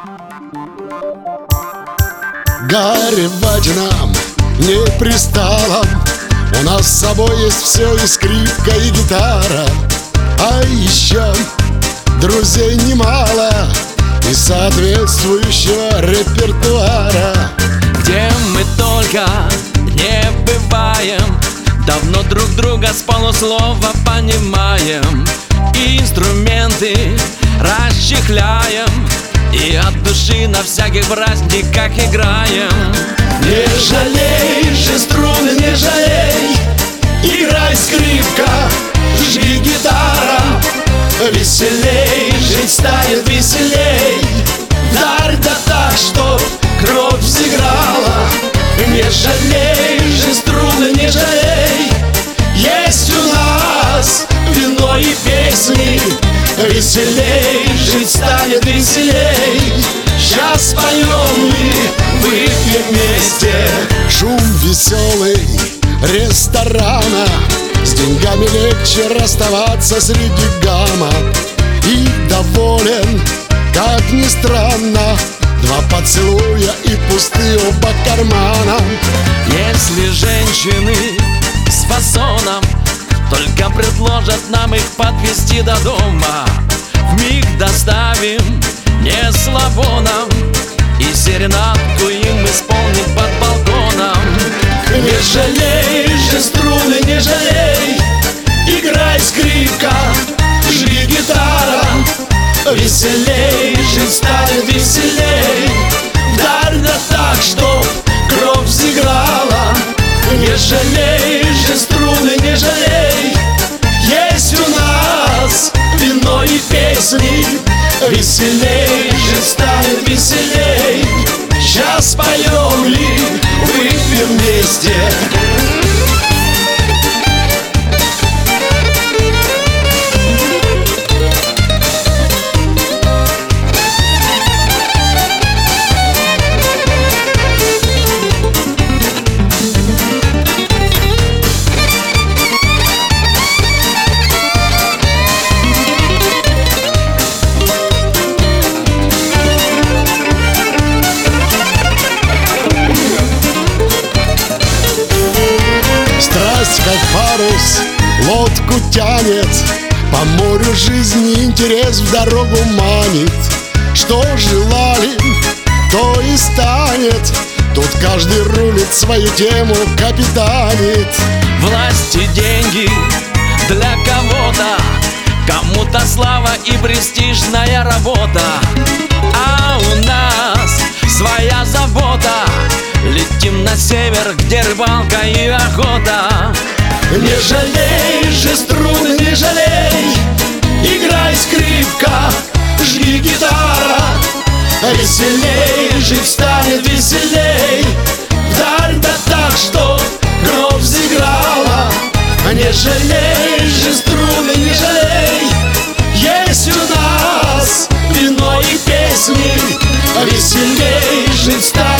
Горевать нам не пристало, у нас с собой есть все, и скрипка, и гитара. А еще друзей немало и соответствующего репертуара. Где мы только не бываем, давно друг друга с полуслова понимаем. И инструменты расчехляем, и от души на всяких праздниках играем. Не жалей же струны, не жалей, играй, скрипка, жги, гитара. Веселей жить станет, веселей, вдарь да так, чтоб кровь взыграла. Не жалей же струны, не жалей, есть у нас вино и песни. Веселей жить станет, веселей, сейчас поем и выпьем вместе. Шум веселый ресторана, с деньгами легче расставаться среди гамма. И доволен, как ни странно, два поцелуя и пустые оба кармана. Если женщины с фасоном только предложат нам их подвезти до дома, вмиг доставим не слабоном, и серенадку им исполним под балконом. Не жалей же струны, не жалей, играй, скрипка, жги, гитара. Веселей жить станет, веселей, вдарь да так, чтоб кровь взыграла. Не жалей же струны, не жалей, есть у нас вино и песни. Веселей же станет, веселей, сейчас поем и выпьем вместе. Как парус лодку тянет, по морю жизни интерес в дорогу манит. Что желали, то и станет, тут каждый рулит, свою тему капитанит. Власть и деньги для кого-то, кому-то слава и престижная работа. А у нас своя забота, летим на север, где рыбалка и охота. Не жалей же струны, не жалей, играй, скрипка, жги, гитара. Веселей жить станет, веселей, вдарь да так, чтоб кровь взыграла. Не жалей же струны, не жалей, есть у нас вино и песни. Веселей жить станет,